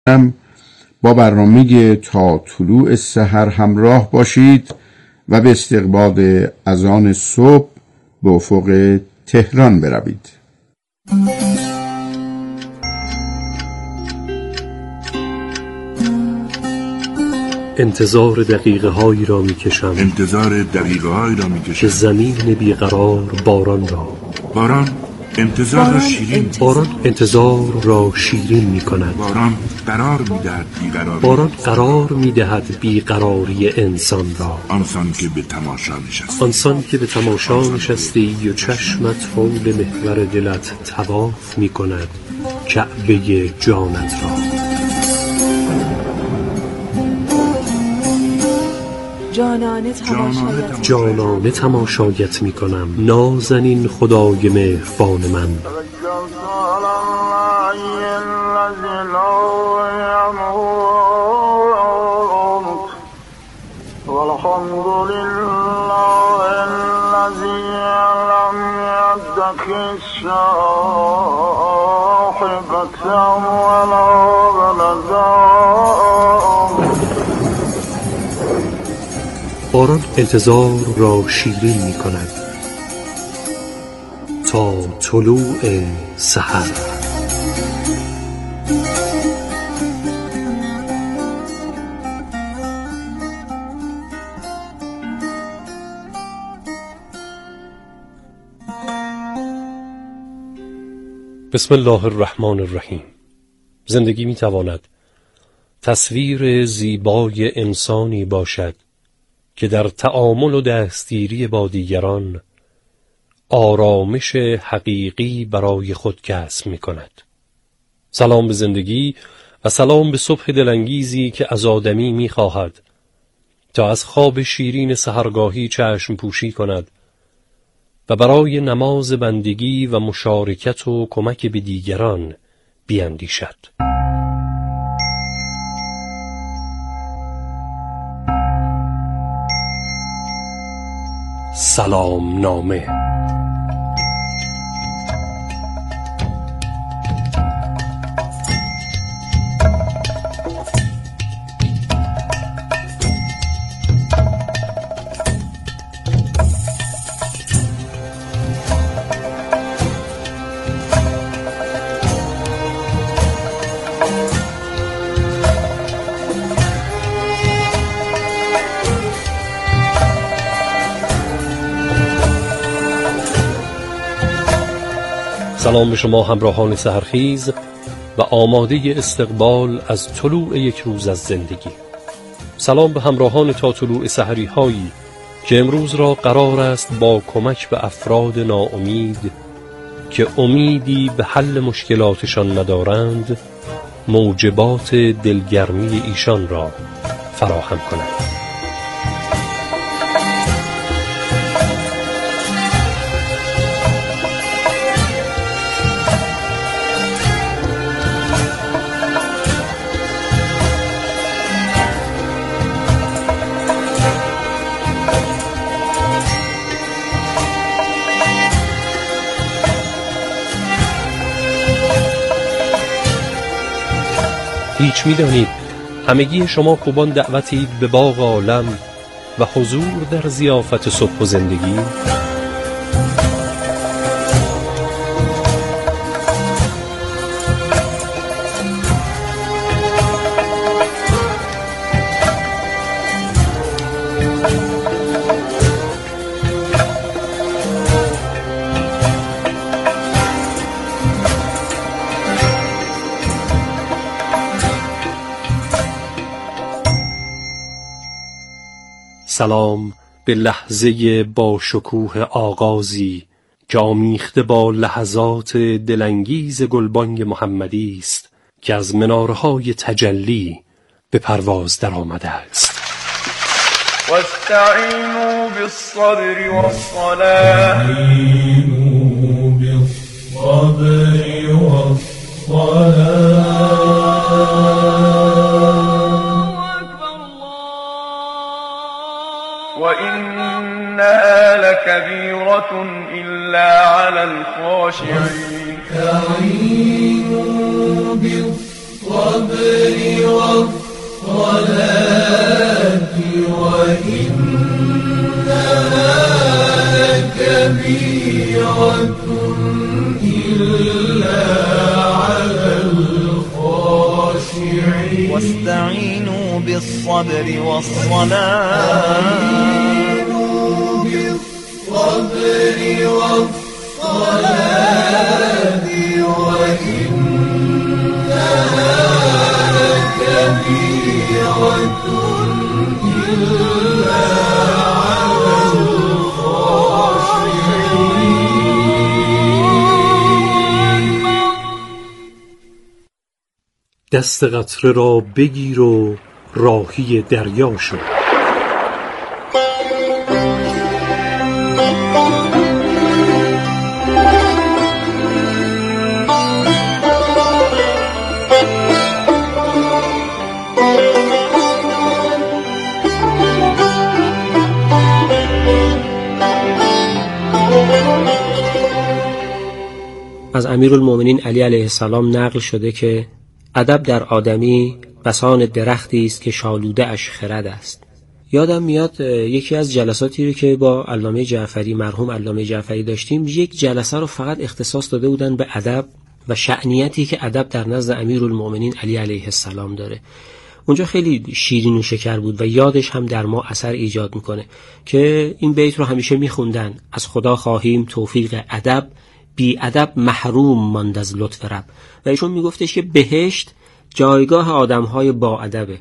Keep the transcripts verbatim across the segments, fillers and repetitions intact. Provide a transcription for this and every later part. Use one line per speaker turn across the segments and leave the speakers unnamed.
با برنامه تا طلوع سحر همراه باشید و به استقبال اذان صبح به افق تهران بروید.
انتظار دقیقه هایی را می کشم
انتظار دقیقه هایی را می کشم
که زمین بیقرار باران را
باران انتظار را شیرین
باران انتظار را شیرین می کند.
باران قرار می دهد بیقراری
باران قرار می دهد بیقراری انسان را.
آنسان که به تماشا نشستی
آنسان که به تماشا نشستی و چشمت حول محور دلت طواف می کند کعبه جانت را.
جانانه تماشایت
جانانه تماشایت می کنم نازنین خدای مهربان من. باران انتظار را شیرین می کند تا طلوع سحر. بسم الله الرحمن الرحیم. زندگی می تواند تصویر زیبای انسانی باشد که در تعامل و دستگیری با دیگران آرامش حقیقی برای خود کسب می کند. سلام به زندگی و سلام به صبح دلانگیزی که از آدمی می خواهد تا از خواب شیرین سحرگاهی چشم پوشی کند و برای نماز بندگی و مشارکت و کمک به دیگران بیندیشد. سلام نامه. سلام به شما همراهان سحرخیز و آماده استقبال از طلوع یک روز از زندگی. سلام به همراهان تا طلوع سحری هایی که امروز را قرار است با کمک به افراد ناامید که امیدی به حل مشکلاتشان ندارند موجبات دلگرمی ایشان را فراهم کنند. هیچ می‌دانید همگی شما خوبان دعوتید به باغ عالم و حضور در ضیافت صبح و زندگی. سلام به لحظه با شکوه آغازی که آمیخته با لحظات دلانگیز گلبانگ محمدی است که از منارهای تجلی به پرواز در آمده است.
واستعینوا بالصبر والصلاة وإنها لكبيرة إلا على الخاشعين.
استعينوا بالصبر بالصبر والصلاة وإنها لكبيرة إلا على الخاشعين
واستعينوا بالصبر والصلاة
بالصبر والصلاة وإنها لكبيرة إلا على الخاشعين.
دست قطره را بگیر و راهی دریا شو.
از امیرالمومنین علی علیه السلام نقل شده که ادب در آدمی بسان درختی است که شالوده اش خرد است. یادم میاد یکی از جلساتی رو که با علامه جعفری مرحوم علامه جعفری داشتیم، یک جلسه رو فقط اختصاص داده بودن به ادب و شأنیتی که ادب در نزد امیرالمومنین علی علیه السلام داره. اونجا خیلی شیرین و شکر بود و یادش هم در ما اثر ایجاد میکنه که این بیت رو همیشه میخوندن: از خدا خواهیم توفیق ادب، بی ادب محروم ماند از لطف رب. و ایشون میگفتش که بهشت جایگاه آدمهای با ادبه.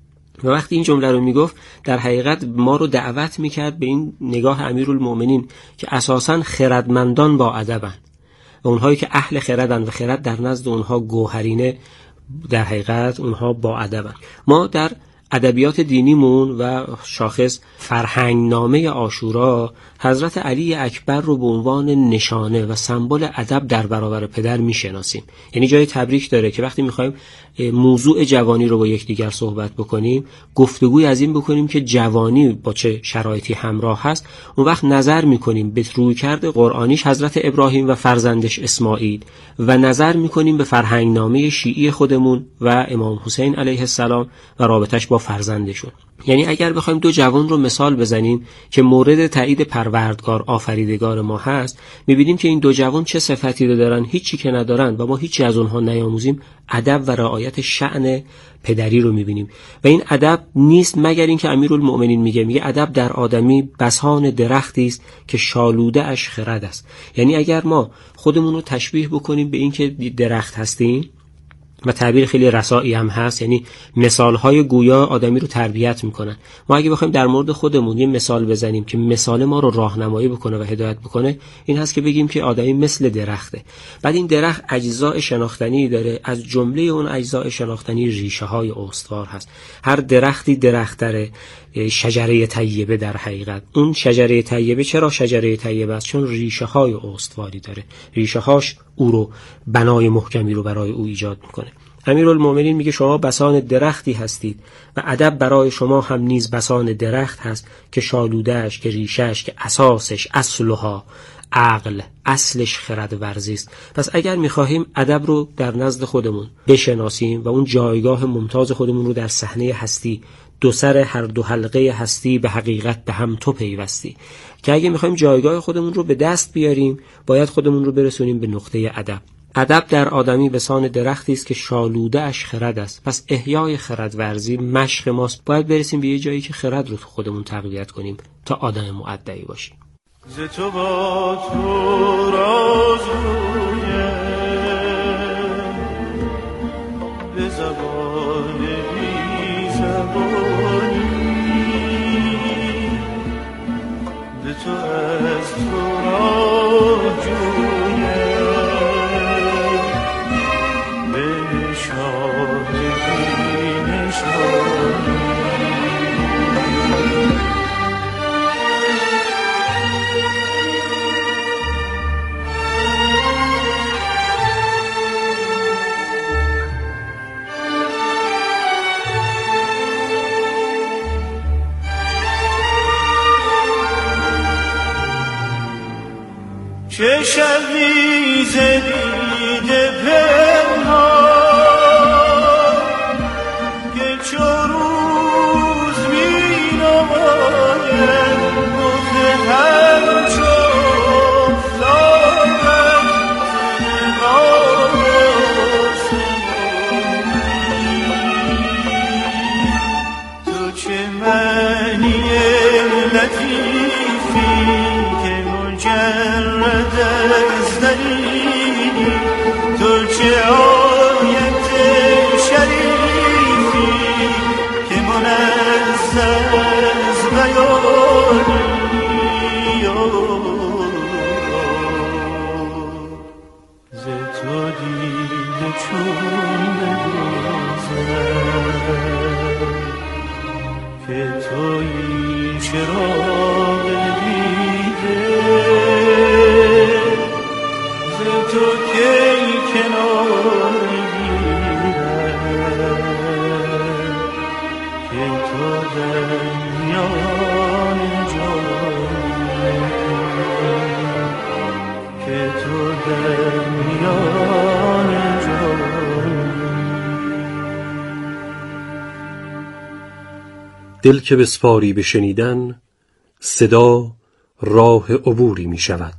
و وقتی این جمله رو میگفت در حقیقت ما رو دعوت میکرد به این نگاه امیرالمومنین که اساساً خردمندان با ادبن و اونهایی که اهل خردن و خرد در نزد اونها گوهرینه، در حقیقت اونها با ادبن. ما در ادبیات دینیمون و شاخص فرهنگنامه عاشورا حضرت علی اکبر رو به عنوان نشانه و سمبل ادب در برابر پدر میشناسیم. یعنی جای تبریک داره که وقتی میخوایم موضوع جوانی رو با یکدیگر صحبت بکنیم، گفتگوی از این بکنیم که جوانی با چه شرایطی همراه هست، اون وقت نظر میکنیم به رویکرد قرآنیش حضرت ابراهیم و فرزندش اسماعیل و نظر میکنیم به فرهنگنامه شیعی خودمون و امام حسین علیه السلام و رابطش با فرزندشون. یعنی اگر بخوایم دو جوان رو مثال بزنیم که مورد تایید پروردگار آفریدگار ما هست، میبینیم که این دو جوان چه صفتی رو دارن، هیچی که ندارن و ما هیچی از اونها نیاموزیم، ادب و رعایت شأن پدری رو میبینیم. و این ادب نیست مگر اینکه امیرالمومنین میگه میگه ادب در آدمی بسان درختی است که شالوده اش خرد است. یعنی اگر ما خودمون رو تشبیه بکنیم به این که درخت هستیم و تعبیر خیلی رسایی هم هست، یعنی مثالهای گویا آدمی رو تربیت میکنن. ما اگه بخوایم در مورد خودمون یه مثال بزنیم که مثال ما رو راهنمایی بکنه و هدایت بکنه، این هست که بگیم که آدمی مثل درخته. بعد این درخت اجزای شناختنی داره، از جمله اون اجزای شناختنی ریشه های استوار هست. هر درختی درخت داره شجره طیبه. در حقیقت اون شجره طیبه چرا شجره طیبه است؟ چون ریشه های استواری داره، ریشه هاش او رو بنای محکمی رو برای او ایجاد میکنه. امیرالمومنین میگه شما بسان درختی هستید و ادب برای شما هم نیز بسان درخت هست که شالودهش، که ریشهش، که اساسش، اصلها عقل، اصلش خرد ورزی است. پس اگر میخواهیم ادب رو در نزد خودمون بشناسیم و اون جایگاه ممتاز خودمون رو در صحنه هستی، دو سر هر دو حلقه هستی به حقیقت به هم تو پیوستی، که اگه میخوایم جایگاه خودمون رو به دست بیاریم باید خودمون رو برسونیم به نقطه ادب. ادب در آدمی بسان درختی است که شالوده اش خرد است. پس احیای خرد ورزی مشق ماست. باید برسیم به یه جایی که خرد رو تو خودمون تقویت کنیم تا آدم مؤدبی باشیم.
ز تو با تو رازویه به زبان بی زبانی، به تو از تو راجویه به شاه بی نشانی. چه شبی ز دیده پنهان لطیفی که مجرد از دلیلی تو چه آیت شریفی که منزه از بیانی ز تو دیده چون بگذر که تویی چراغ دیده ز تو کی کنار گیرد که تو در میان جانی که تو در میان جانی.
دل که بسپاری به شنیدن صدا راه عبوری می شود.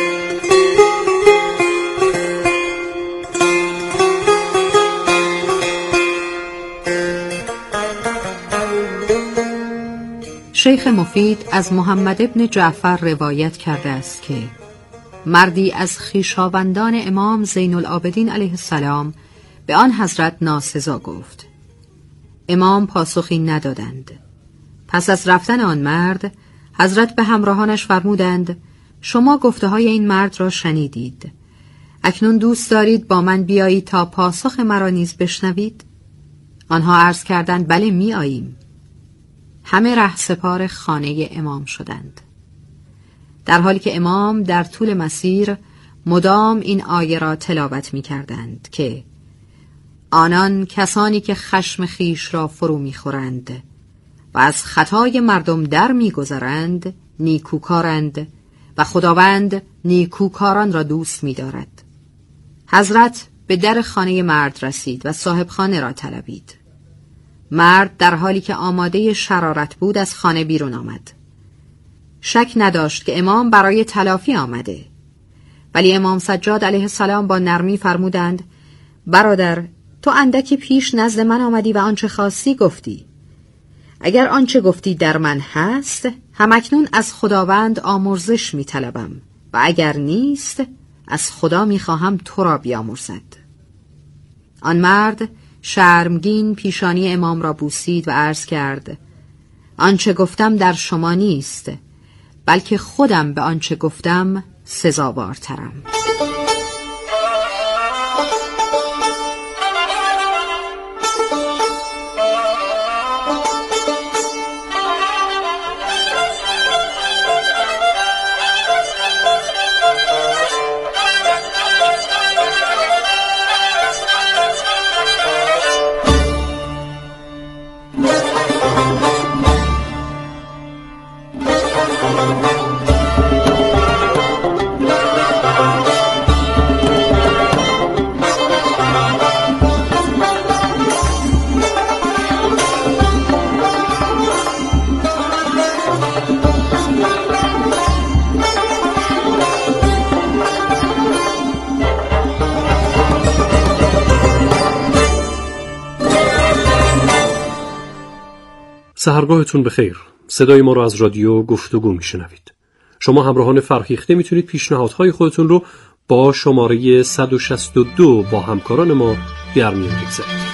شیخ مفید از محمد ابن جعفر روایت کرده است که مردی از خویشاوندان امام زین العابدین علیه السلام به آن حضرت ناسزا گفت. امام پاسخی ندادند. پس از رفتن آن مرد حضرت به همراهانش فرمودند شما گفته های این مرد را شنیدید، اکنون دوست دارید با من بیایید تا پاسخ مرا نیز بشنوید؟ آنها عرض کردند بله می آییم. همه رهسپار خانه امام شدند، در حالی که امام در طول مسیر مدام این آیه را تلاوت می کردند که آنان کسانی که خشم خیش را فرو می خورند و از خطای مردم در می گذرند نیکوکارند و خداوند نیکوکاران را دوست می دارد. حضرت به در خانه مرد رسید و صاحب خانه را طلبید. مرد در حالی که آماده شرارت بود از خانه بیرون آمد. شک نداشت که امام برای تلافی آمده، ولی امام سجاد علیه السلام با نرمی فرمودند برادر، تو اندکی پیش نزد من آمدی و آنچه خواستی گفتی. اگر آنچه گفتی در من هست، همکنون از خداوند آمرزش می طلبم و اگر نیست، از خدا می خواهم تو را بیامرزد. آن مرد شرمگین پیشانی امام را بوسید و عرض کرد آنچه گفتم در شما نیست، بلکه خودم به آنچه گفتم سزاوارترم.
سحرگاهتون بخیر. صدای ما رو از رادیو گفتگو میشنوید. شما همراهان فرهیخته میتونید پیشنهادهای خودتون رو با شماره صد و شصت و دو با همکاران ما در میان بگذارید.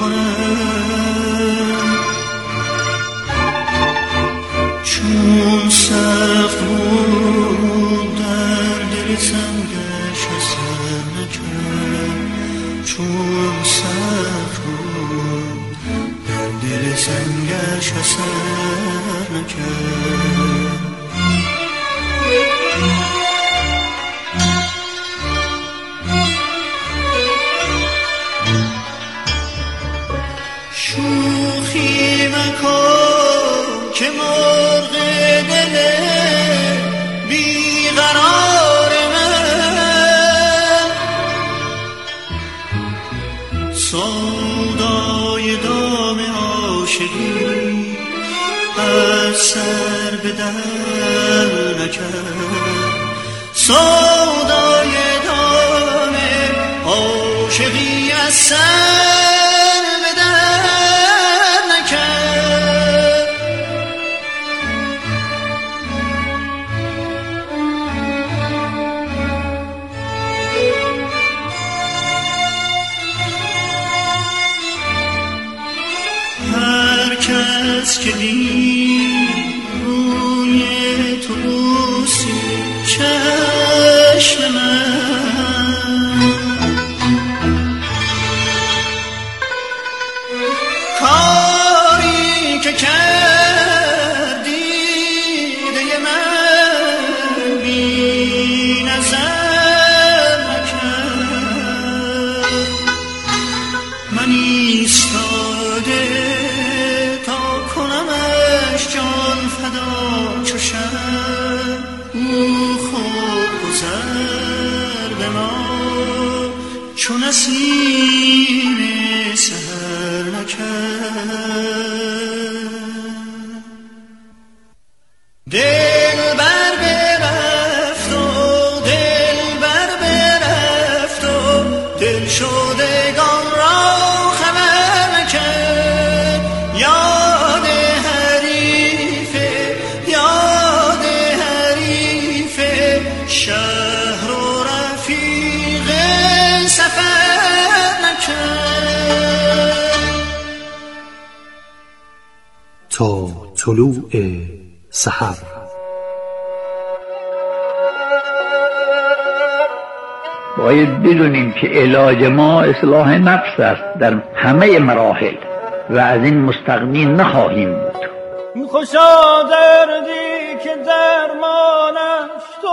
کنم، چون سخت بود در دل سنگش اثر نکرد، چون سخت بود در دل سنگش اثر نکرد. شوخی مکن که مرغ دل بیقرار من، سودای دام عاشقی از سر به در نکرد، سودای دام عاشقی از سر که دید روی تو بوسی چشم من، کاری که کردی دیده من بی نظر نکرد. من ایستاده جان فدا چو شب، او خود گذر به ما چو نسیم سحر نکرد. دل بر برفت و دل بر برفت و دل شدگان را خبر نکرد. یاد شهر و رفیق سفر نکرد.
تا طلوع سحر.
باید بدونیم که علاج ما اصلاح نفس است در همه مراحل و از این مستغنی نخواهیم بود.
خوشا دردی که درمانش تو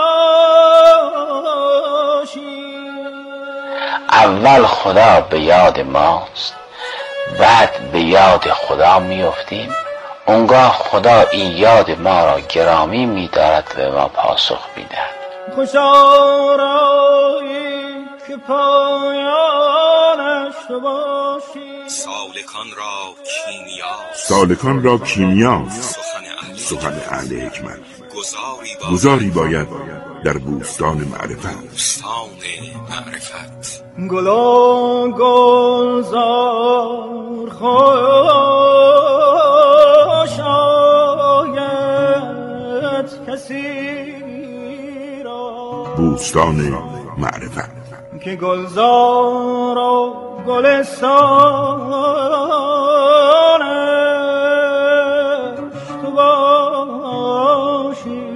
باشی.
اول خدا به یاد ماست، بعد به یاد خدا میافتیم. اونگاه خدا این یاد ما را گرامی می‌دارد و به ما پاسخ می‌دهد.
خوشا رایی که پایانش تو باشی.
سالکان را کیمیاست،
سالکان را کیمیاست سخن اهل حکمت. گذاری باید در بوستان معرفت.
بوستان معرفت.
گلا گلزار خوش آید کسی را.
بوستان معرفت
که گلزار و گلستانش تو باشی.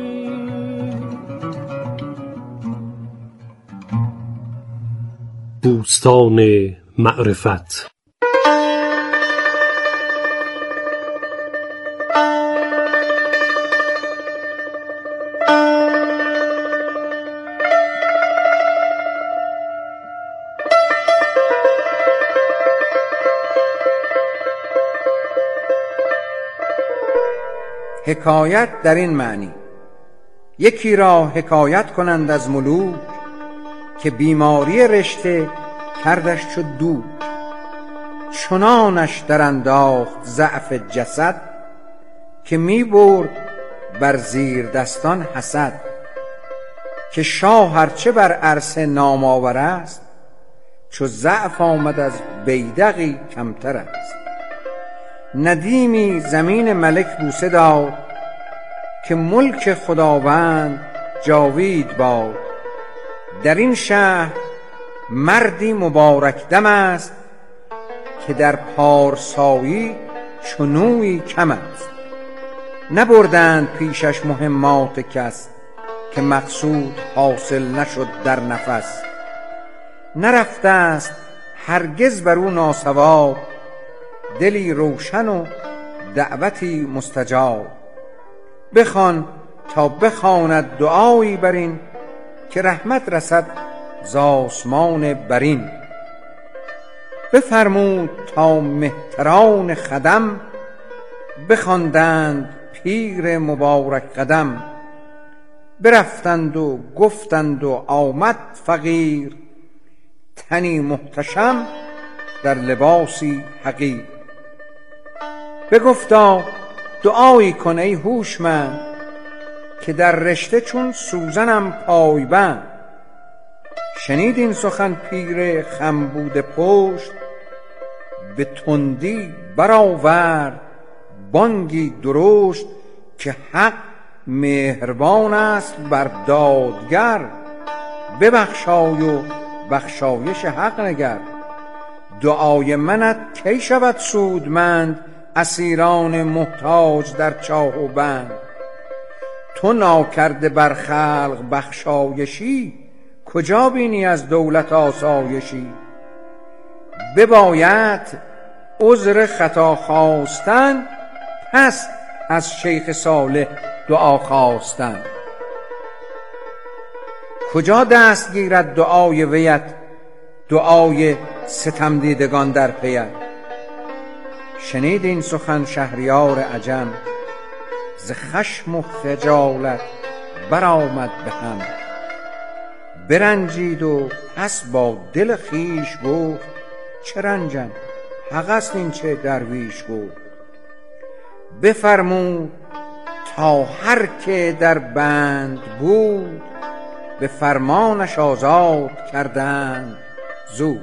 بوستان معرفت.
حکایت در این معنی: یکی را حکایت کنند از ملوک که بیماری رشته کردش چو دوک. چنانش در انداخت ضعف جسد که می برد بر زیر دستان حسد. که شاه هرچه بر عرصه نام آور است، چو ضعف آمد از بیدقی کمتر است. ندیمی زمین ملک بوسه داد که ملک خداوند جاوید باد. در این شهر مردی مبارک دم است که در پارسایی چنویی کم است. نبردند پیشش مهمات کس که مقصود حاصل نشد در نفس. نرفته است هرگز بر او ناصواب دلی روشن و دعوتی مستجاب. بخوان تا بخواند دعایی بر این که رحمت رسد ز آسمان برین. بفرمود تا مهتران خدم بخواندند پیر مبارک قدم. برفتند و گفتند و آمد فقیر تنی محتشم در لباسی حقیر. بگفتا دعایی کن ای هوشمند که در رشته چون سوزنم پایبند. شنید این سخن پیر خم بوده پشت به تندی برآورد بانگی درشت که حق مهربان است بر دادگر. ببخشای و بخشایش حق نگر. دعای منت کی شود سودمند اسیران محتاج در چاه و بند. تو ناکرده بر خلق بخشایشی کجا بینی از دولت آسایشی. بباید عذر خطا خواستن پس از شیخ صالح دعا خواستن. کجا دست گیرد دعای ویت دعای ستم دیدگان در پیت. شنید این سخن شهریار عجم ز خشم و خجالت برآمد به هم. برنجید و پس با دل خیش گفت چه رنجم حق است این چه درویش گفت. بفرمود تا هر که در بند بود به فرمانش آزاد کردند زود.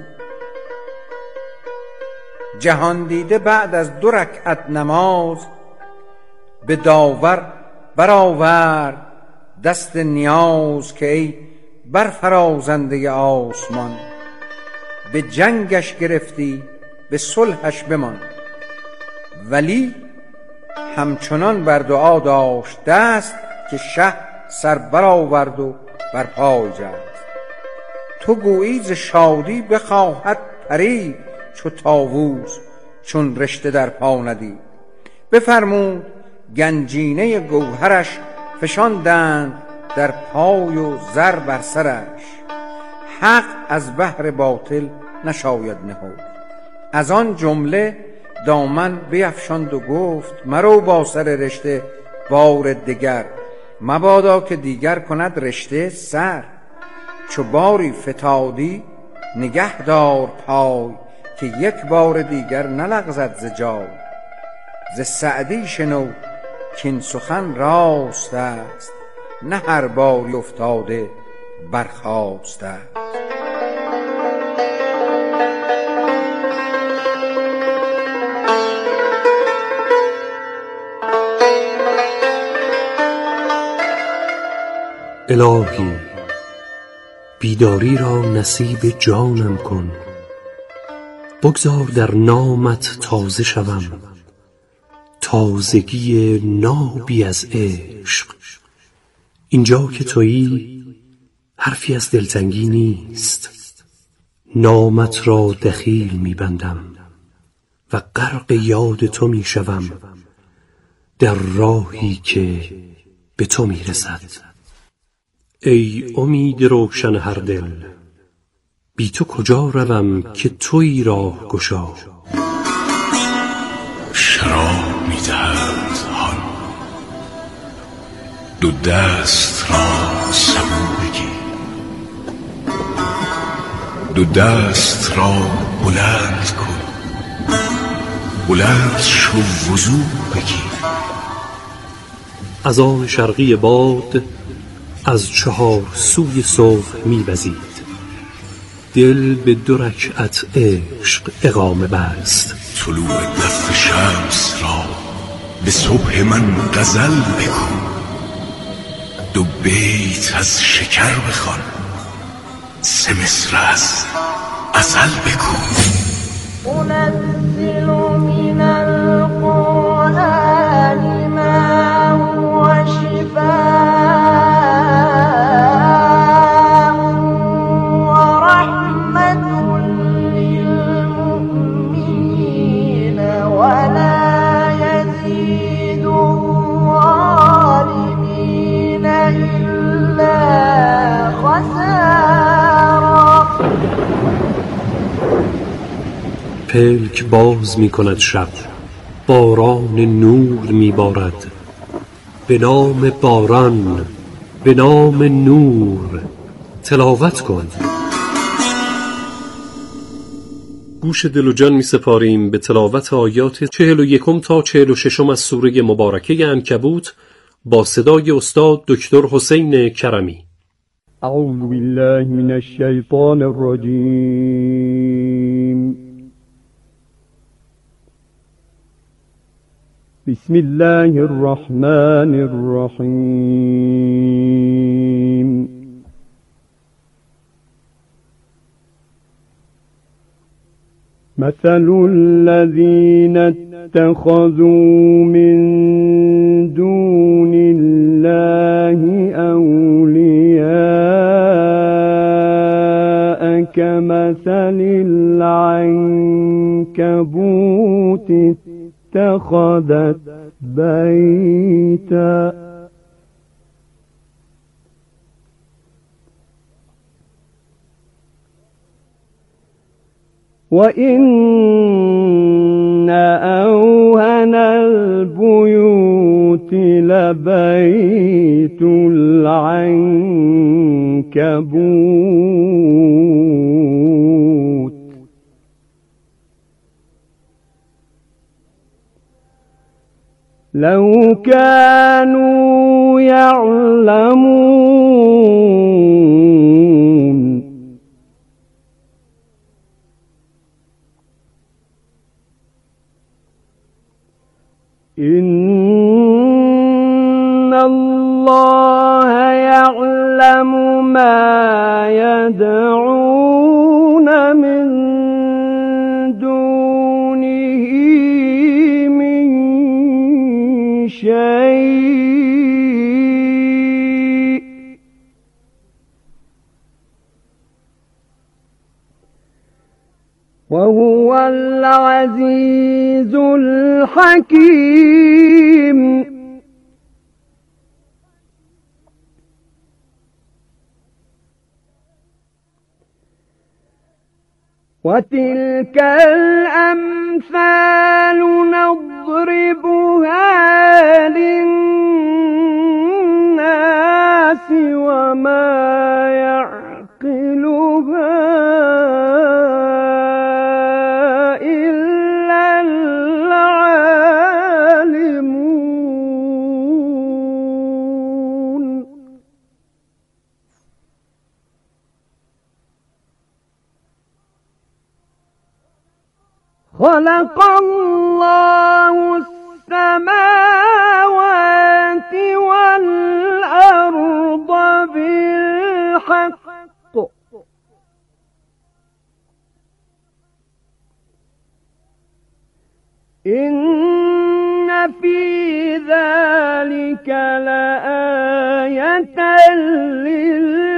جهان دیده بعد از دو رکعت نماز به داور برآورد دست نیاز که ای برفرازنده آسمان. به جنگش گرفتی به صلحش بمان. ولی همچنان بر دعا داشت دست که شه سر برآورد و بر پای جست. تو گویی ز شادی بخواهد پرید چو طاووس چون رشته در پا ندید. بفرمود گنجینه گوهرش فشاندند در پای و زر بر سرش. حق از بحر باطل نشاید نهفت. از آن جمله دامن بیفشاند و گفت مرو با سر رشته بار دگر. مبادا که دیگر کند رشته سر. چو باری فتادی نگه دار پای که یک بار دیگر نلغزد ز جای. ز سعدی شنو کین سخن راست است نه هر باری افتاده برخاسته است.
الهی بیداری را نصیب جانم کن. بگذار در نامت تازه شوم تازگی نابی از عشق. اینجا که تویی حرفی از دلتنگی نیست. نامت را دخیل می‌بندم و غرق یاد تو می‌شوم در راهی که به تو می‌رسد. ای امید روشن هر دل بی تو کجا روم که تویی راه گشا.
شراب می‌دهد حال دو دست را سبو بگیر. دو دست را بلند کن بلند شو وضو بگیر.
از آن شرقی باد از چهار سوی صبح می‌وزید. دل به دو رکعت عشق اقامه بست.
طلوع دف شمس را به صبح من غزل بکن. دو بیت از شکر بخوان سه مصرع از عسل بکن.
پلک باز می کند شب، باران نور می بارد. به نام باران، به نام نور تلاوت کن. گوش دل و جان می سپاریم به تلاوت آیات چهل و یکم تا چهل و ششم از سوره مبارکه عنکبوت با صدای استاد دکتر حسین کرمی.
اعوذ بالله من الشیطان الرجیم. بسم الله الرحمن الرحیم. مثل الذين اتخذوا من دون الله أولياء كمثل العنكبوت اتخذت بيتا وَإِنَّ أَوْهَنَ الْبُيُوتِ لَبَيْتُ الْعَنكَبُوتِ لَوْ كَانُوا يَعْلَمُونَ. إن الله يعلم ما يدعون من دونه من شيء وهو العزيز الحكيم. وتلك الأمثال نضربها للناس وما يعقلها إلا العالمون. خلق الله السماوات والأرض بالحق إن في ذلك لآية للمؤمنين